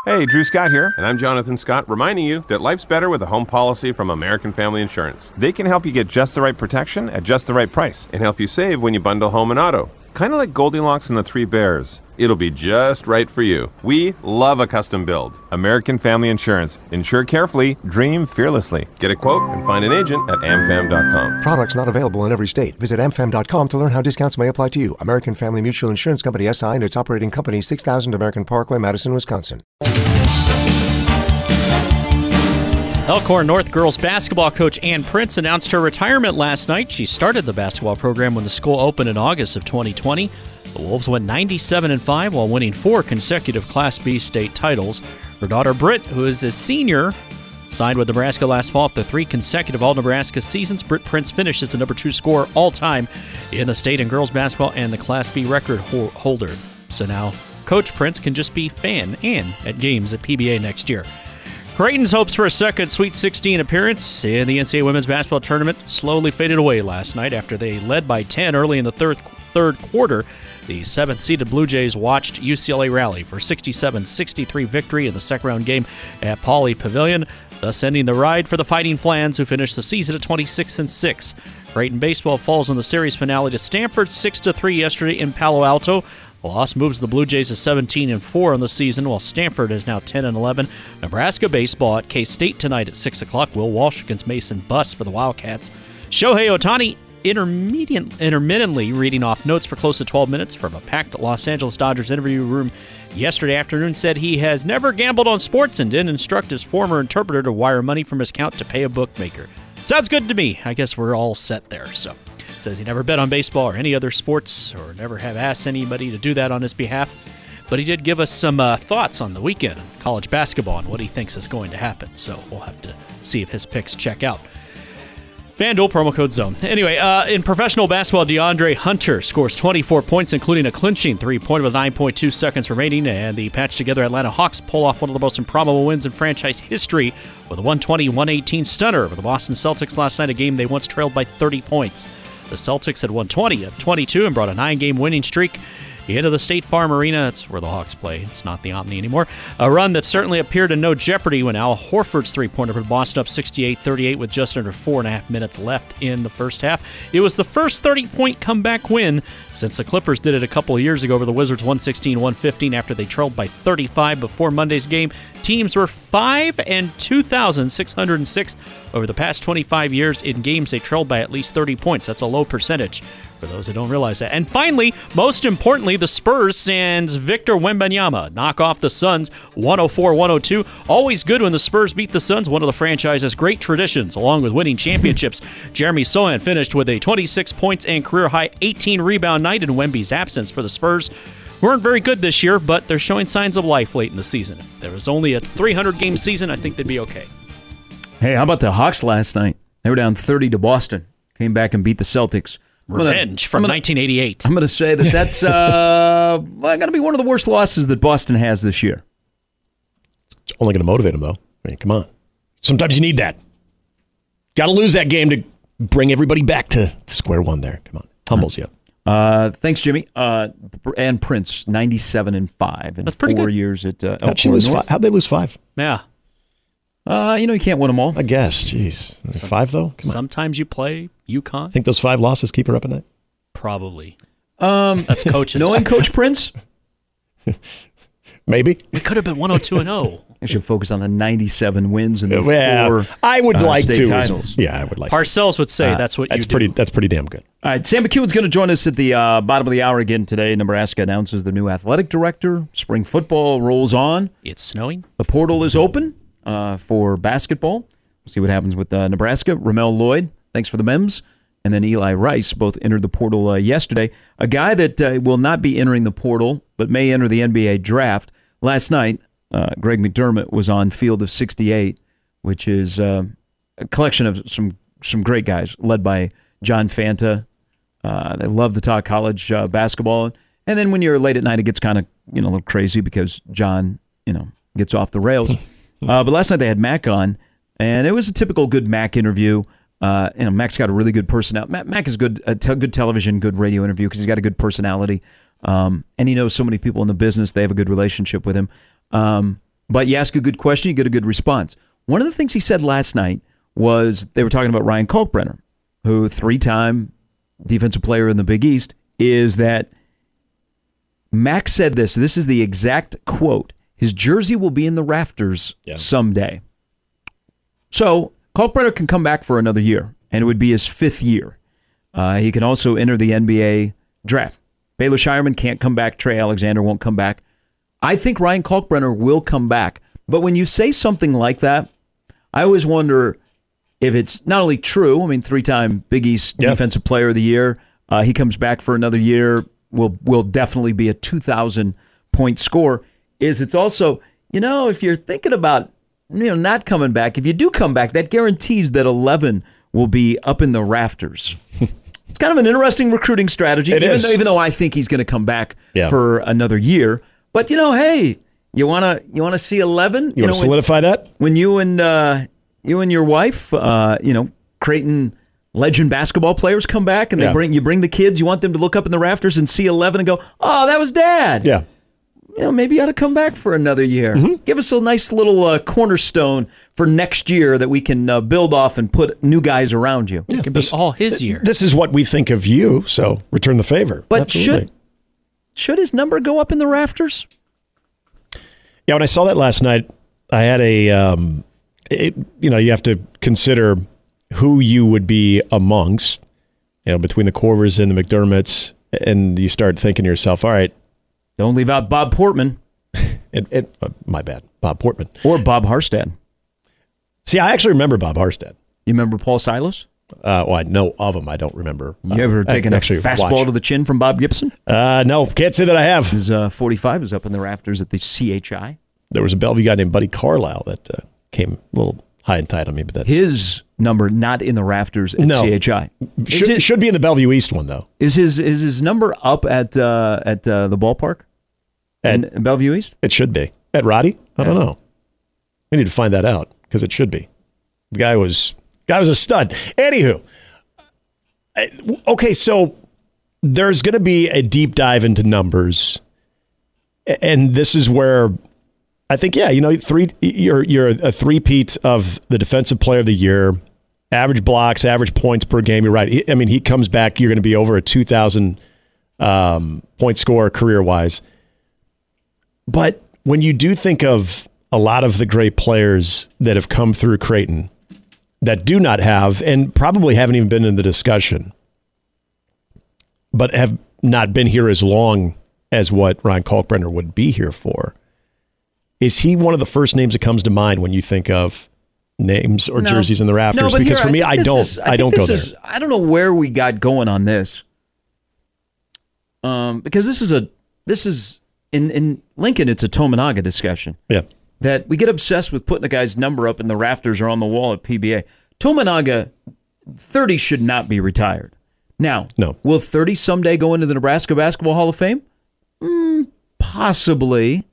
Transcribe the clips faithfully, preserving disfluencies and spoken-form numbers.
Hey, Drew Scott here, and I'm Jonathan Scott, reminding you that life's better with a home policy from American Family Insurance. They can help you get just the right protection at just the right price and help you save when you bundle home and auto. Kind of like Goldilocks and the Three Bears. It'll be just right for you. We love a custom build. American Family Insurance. Insure carefully, dream fearlessly. Get a quote and find an agent at amfam dot com. Products not available in every state. Visit amfam dot com to learn how discounts may apply to you. American Family Mutual Insurance Company, S I and its operating company, six thousand American Parkway, Madison, Wisconsin. Elkhorn North girls basketball coach Ann Prince announced her retirement last night. She started the basketball program when the school opened in August of twenty twenty. The Wolves went ninety-seven and five while winning four consecutive Class B state titles. Her daughter Britt, who is a senior, signed with Nebraska last fall after three consecutive All-Nebraska seasons. Britt Prince finished as the number two scorer all-time in the state in girls basketball and the Class B record ho- holder. So now Coach Prince can just be fan Ann at games at P B A next year. Creighton's hopes for a second Sweet sixteen appearance in the N C double A women's basketball tournament slowly faded away last night after they led by ten early in the third third quarter. The seventh-seeded Blue Jays watched U C L A rally for sixty-seven sixty-three victory in the second-round game at Pauley Pavilion, thus ending the ride for the Fighting Flans, who finished the season at twenty-six and six. Creighton baseball falls in the series finale to Stanford six to three yesterday in Palo Alto. The loss moves the Blue Jays to seventeen and four on the season, while Stanford is now ten and eleven. Nebraska baseball at K-State tonight at six o'clock. Will Walsh against Mason Buss for the Wildcats. Shohei Ohtani intermediate, intermittently reading off notes for close to twelve minutes from a packed Los Angeles Dodgers interview room yesterday afternoon, said he has never gambled on sports and didn't instruct his former interpreter to wire money from his account to pay a bookmaker. Sounds good to me. I guess we're all set there, so... Says he never bet on baseball or any other sports or never have asked anybody to do that on his behalf. But he did give us some uh, thoughts on the weekend in college basketball and what he thinks is going to happen. So we'll have to see if his picks check out. FanDuel, promo code ZONE. Anyway, uh, in professional basketball, DeAndre Hunter scores twenty-four points, including a clinching three-pointer with nine point two seconds remaining. And the patched-together Atlanta Hawks pull off one of the most improbable wins in franchise history with a one twenty to one eighteen stunner over the Boston Celtics last night, a game they once trailed by thirty points. The Celtics had won twenty of twenty-two and brought a nine-game winning streak into the State Farm Arena. That's where the Hawks play. It's not the Omni anymore. A run that certainly appeared in no jeopardy when Al Horford's three-pointer put Boston up sixty-eight thirty-eight with just under four and a half minutes left in the first half. It was the first thirty-point comeback win since the Clippers did it a couple of years ago over the Wizards one sixteen to one fifteen after they trailed by thirty-five before Monday's game. Teams were five and two thousand six hundred six over the past twenty-five years in games they trailed by at least thirty points. That's a low percentage for those who don't realize that. And finally, most importantly, the Spurs sends Victor Wembanyama knock off the Suns one oh four to one oh two. Always good when the Spurs beat the Suns, one of the franchise's great traditions, along with winning championships. Jeremy Sohan finished with a twenty-six points and career-high eighteen rebound night in Wemby's absence for the Spurs. Weren't very good this year, but they're showing signs of life late in the season. If there was only a three hundred game season, I think they'd be okay. Hey, how about the Hawks last night? They were down thirty to Boston. Came back and beat the Celtics. Revenge gonna, from gonna, nineteen eighty-eight. I'm going to say that that's uh, got to be one of the worst losses that Boston has this year. It's only going to motivate them, though. I mean, come on. Sometimes you need that. Got to lose that game to bring everybody back to, to square one there. Come on. Humbles you. Uh, thanks, Jimmy. Uh, and Prince, ninety-seven and five in That's pretty four good. years at uh, How'd, she lose five? How'd they lose five? Yeah. Uh, you know, you can't win them all. I guess. Jeez. Some, five, though? Come sometimes on. You play UConn. Think those five losses keep her up at night? Probably. Um, That's coaches. Knowing Coach Prince? Maybe. We could have been one oh two and oh. I should focus on the ninety-seven wins and the well, four I would uh, like state to. titles. Yeah, I would like Parcells to. would say uh, that's what that's you pretty, do. That's pretty damn good. All right, Sam McEwen's going to join us at the uh, bottom of the hour again today. Nebraska announces the new athletic director. Spring football rolls on. It's snowing. The portal is open uh, for basketball. We'll see what happens with uh, Nebraska. Ramel Lloyd, thanks for the mems. And then Eli Rice both entered the portal uh, yesterday. A guy that uh, will not be entering the portal but may enter the N B A draft. Last night, uh, Greg McDermott was on Field of sixty-eight, which is uh, a collection of some some great guys led by John Fanta. Uh, they love to talk college uh, basketball. And then when you're late at night, it gets kind of you know a little crazy because John you know gets off the rails. uh, but last night they had Mac on, and it was a typical good Mac interview. Uh, you know, Mac's got a really good personality. Mac, Mac is good, a te- good television, good radio interview because he's got a good personality, um, and he knows so many people in the business. They have a good relationship with him. Um, But you ask a good question, you get a good response. One of the things he said last night was they were talking about Ryan Kalkbrenner, who three-time defensive player in the Big East, is that Max said this. This is the exact quote. His jersey will be in the rafters yeah. someday. So Kalkbrenner can come back for another year, and it would be his fifth year. Uh, he can also enter the N B A draft. Baylor Shireman can't come back. Trey Alexander won't come back. I think Ryan Kalkbrenner will come back. But when you say something like that, I always wonder if it's not only true. I mean, three-time Big East yeah. Defensive Player of the Year. Uh, he comes back for another year. Will will definitely be a two thousand point score. Is it's also, you know, if you're thinking about, you know, not coming back, if you do come back, that guarantees that eleven will be up in the rafters. It's kind of an interesting recruiting strategy, it even is. though even though I think he's going to come back yeah. for another year. But you know, hey, you wanna you wanna see eleven? You, you want to solidify when, that? When you and uh, you and your wife, uh, you know, Creighton legend basketball players come back, and they yeah. bring you bring the kids. You want them to look up in the rafters and see eleven and go, "Oh, that was Dad." Yeah. You know, maybe you ought to come back for another year. Mm-hmm. Give us a nice little uh, cornerstone for next year that we can uh, build off and put new guys around you. Yeah, it can be this, all his year. This is what we think of you, so return the favor. But Absolutely. should should his number go up in the rafters? Yeah, when I saw that last night, I had a, um, it, you know, you have to consider who you would be amongst, you know, between the Corvers and the McDermotts, and you start thinking to yourself, all right. Don't leave out Bob Portman. it, it, uh, my bad, Bob Portman. Or Bob Harstad. See, I actually remember Bob Harstad. You remember Paul Silas? Uh, well, I know of him. I don't remember. You uh, ever taken a fastball watch. to the chin from Bob Gibson? Uh, no, can't say that I have. His uh, forty-five is up in the rafters at the C H I. There was a Bellevue guy named Buddy Carlisle that uh, came a little high and tight on me, but that's his number not in the rafters at no. C H I. Should, it, should be in the Bellevue East one though. Is his is his number up at uh, at uh, the ballpark at, in Bellevue East? It should be at Roddy. I yeah. don't know. We need to find that out because it should be. The guy was guy was a stud. Anywho, okay, so there's going to be a deep dive into numbers, and this is where. I think, yeah, you know, three. You're you're a three-peat of the Defensive Player of the Year, average blocks, average points per game. You're right. I mean, he comes back. You're going to be over a two thousand um, point score career-wise. But when you do think of a lot of the great players that have come through Creighton that do not have, and probably haven't even been in the discussion, but have not been here as long as what Ryan Kalkbrenner would be here for. Is he one of the first names that comes to mind when you think of names or no. jerseys in the rafters? No, because here, for me, I, I don't. Is, I, I don't go is, there. I don't know where we got going on this, um, because this is a this is in in Lincoln. It's a Tominaga discussion. Yeah, that we get obsessed with putting a guy's number up in the rafters or on the wall at P B A. Tominaga, thirty should not be retired. Now, no. Will thirty someday go into the Nebraska Basketball Hall of Fame? Mm, possibly.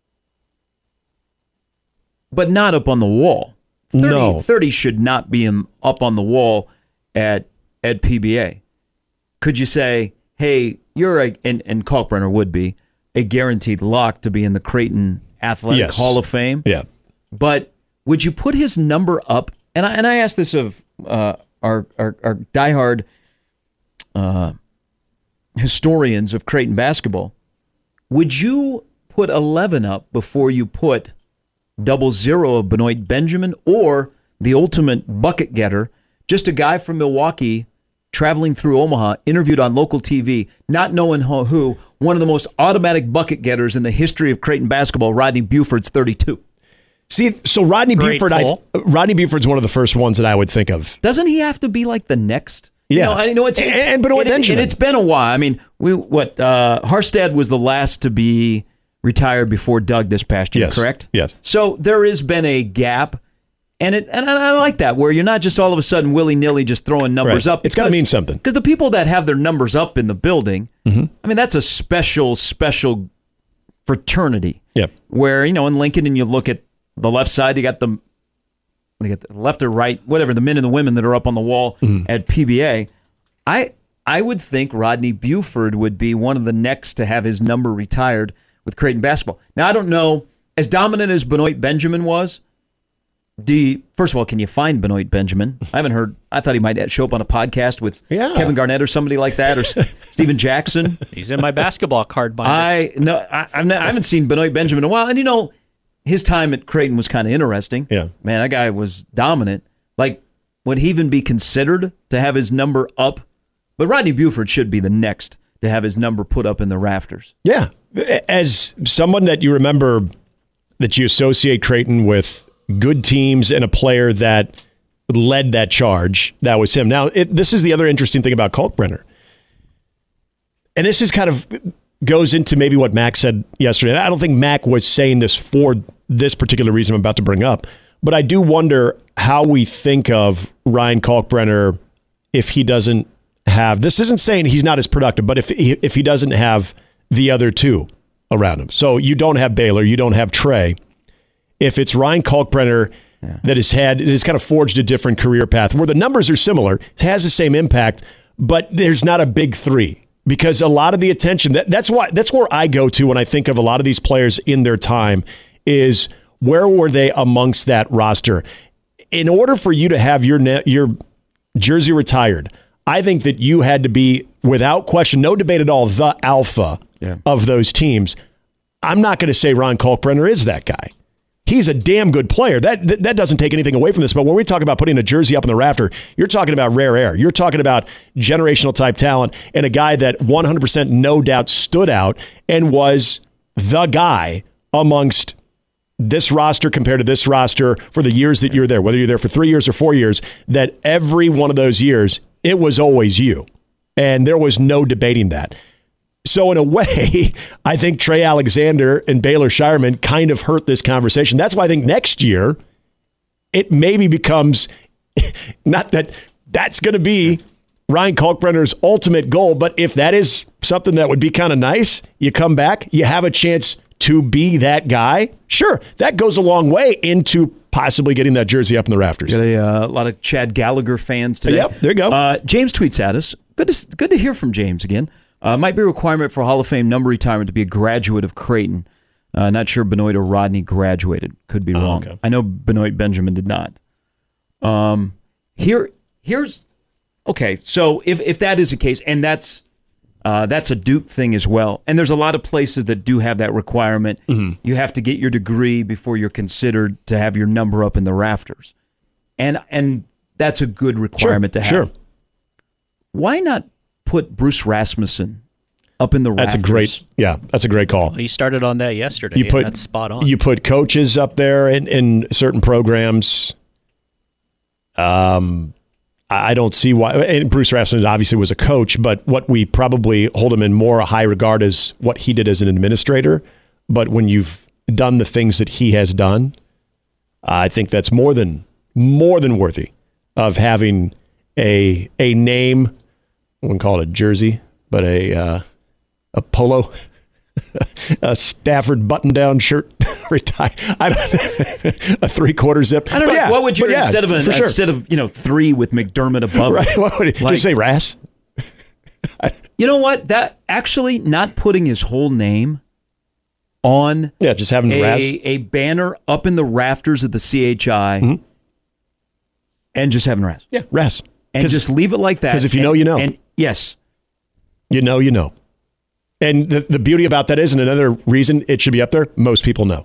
But not up on the wall. thirty, no. thirty should not be in, up on the wall at at P B A. Could you say, hey, you're a, and, and Kalkbrenner would be, a guaranteed lock to be in the Creighton Athletic yes. Hall of Fame? Yeah. But would you put his number up? And I, and I asked this of uh, our, our, our diehard uh, historians of Creighton basketball. Would you put eleven up before you put double zero of Benoit Benjamin or the ultimate bucket getter, just a guy from Milwaukee traveling through Omaha, interviewed on local T V, not knowing who, one of the most automatic bucket getters in the history of Creighton basketball, Rodney Buford's thirty-two. See, so Rodney Great Buford, I, Rodney Buford's one of the first ones that I would think of. Doesn't he have to be like the next? Yeah, you know, I know it's and, and Benoit it, Benjamin. And it's been a while. I mean, we what uh, Harstad was the last to be retired before Doug this past year, yes. correct? Yes. So there has been a gap, and it and I like that, where you're not just all of a sudden willy-nilly just throwing numbers right. up. It's got to mean something. Because the people that have their numbers up in the building, mm-hmm. I mean, that's a special, special fraternity. Yep. Where, you know, in Lincoln, and you look at the left side, you got the, you got the left or right, whatever, the men and the women that are up on the wall mm-hmm. at P B A. I I would think Rodney Buford would be one of the next to have his number retired with Creighton basketball. Now, I don't know as dominant as Benoit Benjamin was, do you, first of all, can you find Benoit Benjamin? I haven't heard. I thought he might show up on a podcast with yeah. Kevin Garnett or somebody like that, or Steven Jackson. He's in my basketball card binder. I no, I, I've not, I haven't seen Benoit Benjamin in a while, and you know, his time at Creighton was kind of interesting. Yeah, man, that guy was dominant. Like, would he even be considered to have his number up? But Rodney Buford should be the next to have his number put up in the rafters. Yeah, as someone that you remember that you associate Creighton with good teams and a player that led that charge, that was him. Now, it, this is the other interesting thing about Kalkbrenner. And this is kind of goes into maybe what Mac said yesterday. And I don't think Mac was saying this for this particular reason I'm about to bring up. But I do wonder how we think of Ryan Kalkbrenner if he doesn't have, this isn't saying he's not as productive, but if he, if he doesn't have the other two around him. So you don't have Baylor, you don't have Trey. If it's Ryan Kalkbrenner yeah. that has had, that has kind of forged a different career path where the numbers are similar, it has the same impact, but there's not a big three because a lot of the attention, that, that's why, that's where I go to when I think of a lot of these players in their time is where were they amongst that roster? In order for you to have your your jersey retired, I think that you had to be, without question, no debate at all, the alpha yeah. of those teams. I'm not going to say Ron Kalkbrenner is that guy. He's a damn good player. That, that that doesn't take anything away from this. But when we talk about putting a jersey up in the rafter, you're talking about rare air. You're talking about generational type talent and a guy that one hundred percent no doubt stood out and was the guy amongst this roster compared to this roster for the years that you're there, whether you're there for three years or four years, that every one of those years, it was always you. And there was no debating that. So in a way, I think Trey Alexander and Baylor Shireman kind of hurt this conversation. That's why I think next year, it maybe becomes, not that that's going to be Ryan Kalkbrenner's ultimate goal, but if that is something that would be kind of nice, you come back, you have a chance to be that guy, sure, that goes a long way into possibly getting that jersey up in the rafters. Got a uh, lot of Chad Gallagher fans today. Yep, there you go. Uh, James tweets at us. Good to, good to hear from James again. Uh, might be a requirement for Hall of Fame number retirement to be a graduate of Creighton. Uh, not sure Benoit or Rodney graduated. Could be wrong. Oh, okay. I know Benoit Benjamin did not. Um, here, here's okay. So if if that is the case, and that's uh, that's a Duke thing as well, and there's a lot of places that do have that requirement. Mm-hmm. You have to get your degree before you're considered to have your number up in the rafters, and and that's a good requirement sure, to have. Sure. Why not put Bruce Rasmussen up in the rafters? That's a great, yeah, that's a great call. Well, he started on that yesterday. You put, and that's spot on. You put coaches up there in, in certain programs. Um, I don't see why. And Bruce Rasmussen obviously was a coach, but what we probably hold him in more high regard is what he did as an administrator. But when you've done the things that he has done, I think that's more than more than worthy of having a a name. I wouldn't call it a jersey, but a uh, a polo, a Stafford button-down shirt, retire. I don't, a three-quarter zip. I don't but know. Yeah, what would you yeah, instead of a, sure. instead of you know three with McDermott above? Right? What would you, like, you say, Rass? You know what? That actually not putting his whole name on yeah, just having a, Rass. a banner up in the rafters of the C H I, mm-hmm. and just having Rass. Yeah, Rass. And just leave it like that. Because if you and, know, you know. And yes. You know, you know. And the, the beauty about that is, and another reason it should be up there, most people know.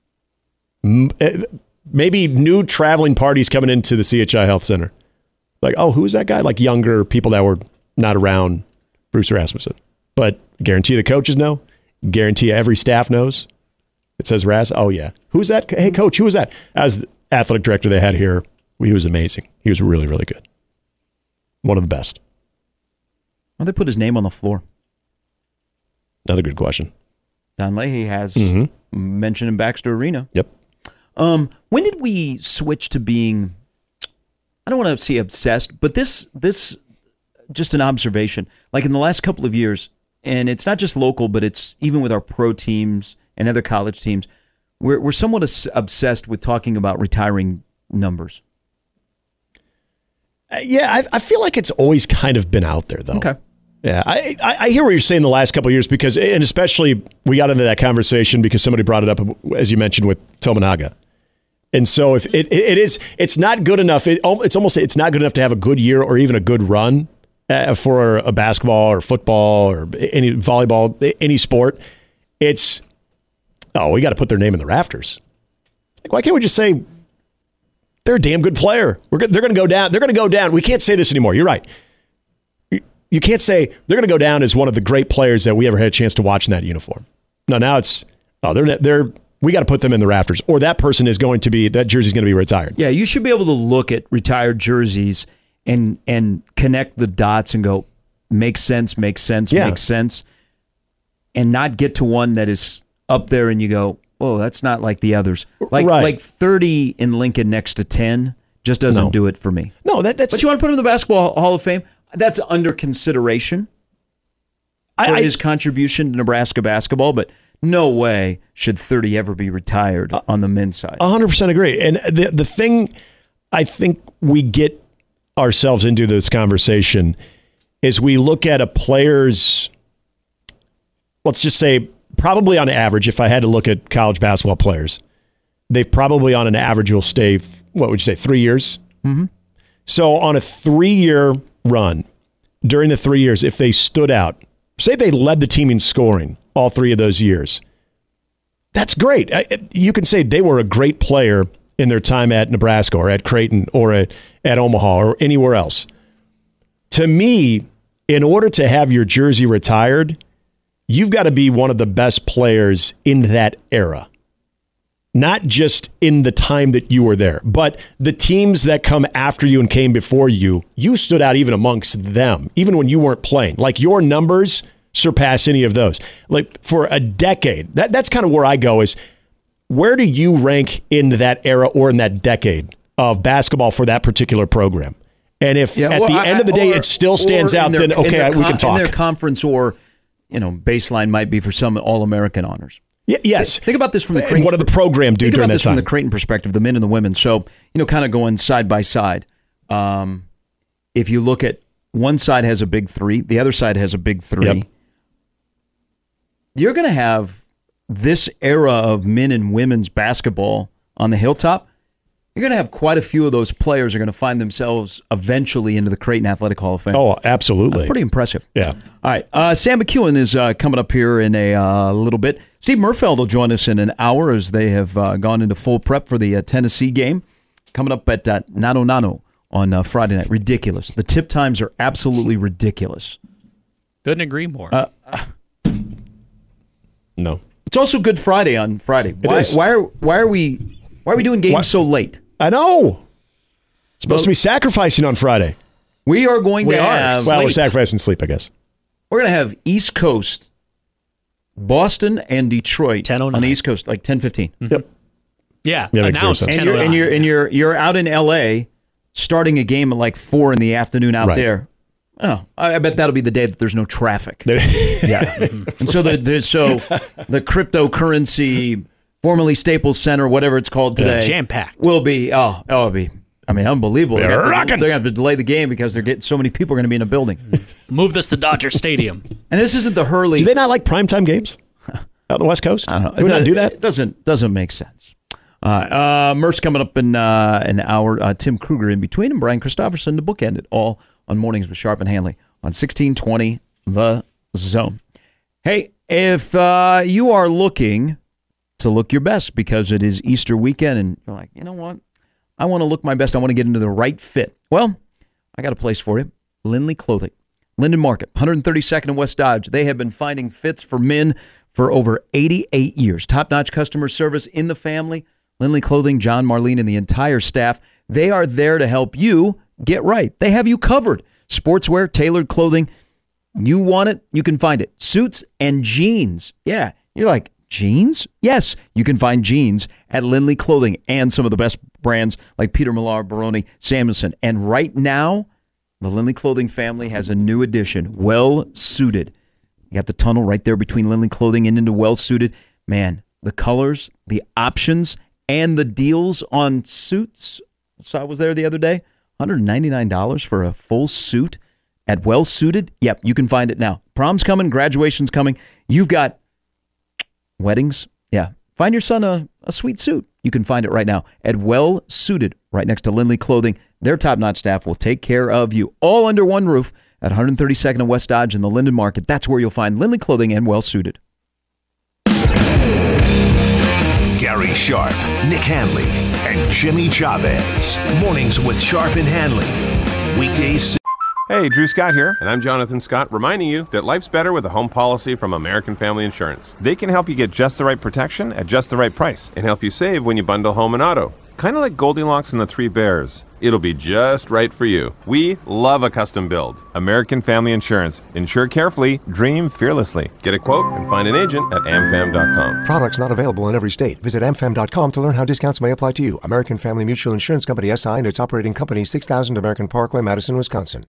Maybe new traveling parties coming into the C H I Health Center. Like, oh, who's that guy? Like younger people that were not around Bruce Rasmussen. But guarantee the coaches know. Guarantee every staff knows. It says Rass. Oh, yeah. Who's that? Hey, coach, who was that? As the athletic director they had here, he was amazing. He was really, really good. One of the best. Well, they put his name on the floor. Another good question. Don Leahy has mm-hmm. mentioned in Baxter Arena. Yep. Um, when did we switch to being, I don't want to say obsessed, but this, this, just an observation, like in the last couple of years, and it's not just local, but it's even with our pro teams and other college teams, we're, we're somewhat obsessed with talking about retiring numbers. Yeah, I, I feel like it's always kind of been out there, though. Okay. Yeah, I, I I hear what you're saying the last couple of years because, and especially we got into that conversation because somebody brought it up, as you mentioned, with Tominaga. And so if it, it is, it's not good enough. It, it's almost, it's not good enough to have a good year or even a good run uh, for a basketball or football or any volleyball, any sport. It's, oh, we got to put their name in the rafters. Like, why can't we just say they're a damn good player? We're they're going to go down. They're going to go down. We can't say this anymore. You're right. You can't say they're going to go down as one of the great players that we ever had a chance to watch in that uniform. No, now it's, oh, they're they're. We got to put them in the rafters, or that person is going to be, that jersey's going to be retired. Yeah, you should be able to look at retired jerseys and and connect the dots and go, makes sense, makes sense, yeah. makes sense, and not get to one that is up there and you go, oh, that's not like the others. Like right. like thirty in Lincoln next to ten just doesn't no. do it for me. No, that, that's... But you want to put him in the Basketball Hall of Fame? That's under consideration for I, I, his contribution to Nebraska basketball, but no way should thirty ever be retired uh, on the men's side. one hundred percent agree. And the the thing I think we get ourselves into this conversation is we look at a player's, let's just say, probably on average, if I had to look at college basketball players, they've probably on an average will stay, what would you say, three years? Mm-hmm. So on a three-year run, during the three years, if they stood out, say they led the team in scoring all three of those years, that's great. You can say they were a great player in their time at Nebraska or at Creighton or at, at Omaha or anywhere else. To me, in order to have your jersey retired, you've got to be one of the best players in that era. Not just in the time that you were there, but the teams that come after you and came before you, you stood out even amongst them, even when you weren't playing. Like, your numbers surpass any of those. Like, for a decade, that, that's kind of where I go is, where do you rank in that era or in that decade of basketball for that particular program? And if yeah, at well, the I, end of the day or, it still stands out, their, then okay, con- we can talk. In their conference, or, you know, baseline might be for some All-American honors. Y- yes. Think about this from the and Creighton. what did the program do think during about that this time? from the Creighton perspective, the men and the women. So, you know, kind of going side by side. Um, if you look at one side has a big three, the other side has a big three. Yep. You're going to have this era of men and women's basketball on the hilltop. You're going to have quite a few of those players are going to find themselves eventually into the Creighton Athletic Hall of Fame. Oh, absolutely. That's pretty impressive. Yeah. All right. Uh, Sam McEwen is uh, coming up here in a uh, little bit. Steve Murfeld will join us in an hour as they have uh, gone into full prep for the uh, Tennessee game. Coming up at uh, Nano Nano on uh, Friday night. Ridiculous. The tip times are absolutely ridiculous. Couldn't agree more. Uh, no. It's also Good Friday on Friday. Why, is. why are why are we why are we doing games Why- so late? I know. Supposed to be sacrificing on Friday. We are going We to are. have Well, we're sacrificing sleep, I guess. we're going to have East Coast, Boston and Detroit ten oh nine on the East Coast, like ten fifteen. Mm-hmm. Yep. yeah, Yeah, makes announced. zero sense. And you're and you're and you're you're out in L A starting a game at like four in the afternoon out Right. there. Oh, I I bet that'll be the day that there's no traffic. There- Yeah, and so the, the so the cryptocurrency, formerly Staples Center, whatever it's called today, Jam-packed. will be oh oh it'll be. I mean, unbelievable. They're They're going rocking. to have to delay the game because they're getting so many people are going to be in the building. Move this to Dodger Stadium. And this isn't the Hurley. do they not like primetime games out on the West Coast? I don't know. Do we It not does- do that? It doesn't doesn't make sense. Uh, uh, Murph's coming up in uh, an hour. Uh, Tim Kruger in between, and Brian Christopherson to bookend it all on Mornings with Sharp and Hanley on sixteen twenty The Zone. Hey, if uh, you are looking to look your best because it is Easter weekend, and you're like, you know what, I want to look my best. I want to get into the right fit. Well, I got a place for you. Lindley Clothing. Linden Market, one thirty-second and West Dodge. They have been finding fits for men for over eighty-eight years. Top-notch customer service in the family. Lindley Clothing, John, Marlene, and the entire staff, they are there to help you get right. They have you covered. Sportswear, tailored clothing. You want it, you can find it. Suits and jeans. Yeah, you're like, jeans? Yes, you can find jeans at Lindley Clothing and some of the best brands like Peter Millar, Baroni, Samuelson. And right now, the Lindley Clothing family has a new addition, Well Suited. You got the tunnel right there between Lindley Clothing and into Well Suited. Man, the colors, the options, and the deals on suits. So I was there the other day, one hundred ninety-nine dollars for a full suit. at Well Suited. Yep, you can find it now. Prom's coming, graduation's coming. You've got weddings. Yeah, find your son a, a sweet suit. You can find it right now at Well Suited, right next to Lindley Clothing. Their top-notch staff will take care of you, all under one roof at one thirty-second and West Dodge in the Linden Market. That's where you'll find Lindley Clothing and Well Suited. Gary Sharp, Nick Hanley, and Jimmy Chavez. Mornings with Sharp and Hanley. Weekdays. Hey, Drew Scott here, and I'm Jonathan Scott, reminding you that life's better with a home policy from American Family Insurance. They can help you get just the right protection at just the right price and help you save when you bundle home and auto. Kind of like Goldilocks and the Three Bears. It'll be just right for you. We love a custom build. American Family Insurance. Insure carefully, dream fearlessly. Get a quote and find an agent at amfam dot com. Products not available in every state. Visit amfam dot com to learn how discounts may apply to you. American Family Mutual Insurance Company S I and its operating company, six thousand American Parkway, Madison, Wisconsin.